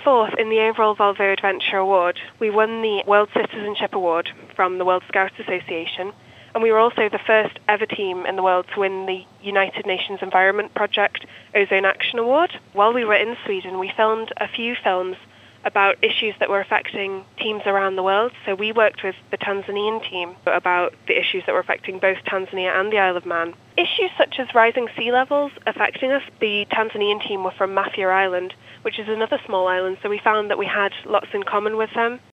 fourth in the overall Volvo Adventure Award. We won the World Citizenship Award from the World Scouts Association, and we were also the first ever team in the world to win the United Nations Environment Project Ozone Action Award. While we were in Sweden, we filmed a few films about issues that were affecting teams around the world. So we worked with the Tanzanian team about the issues that were affecting both Tanzania and the Isle of Man. Issues such as rising sea levels affecting us. The Tanzanian team were from Mafia Island, which is another small island, so we found that we had lots in common with them.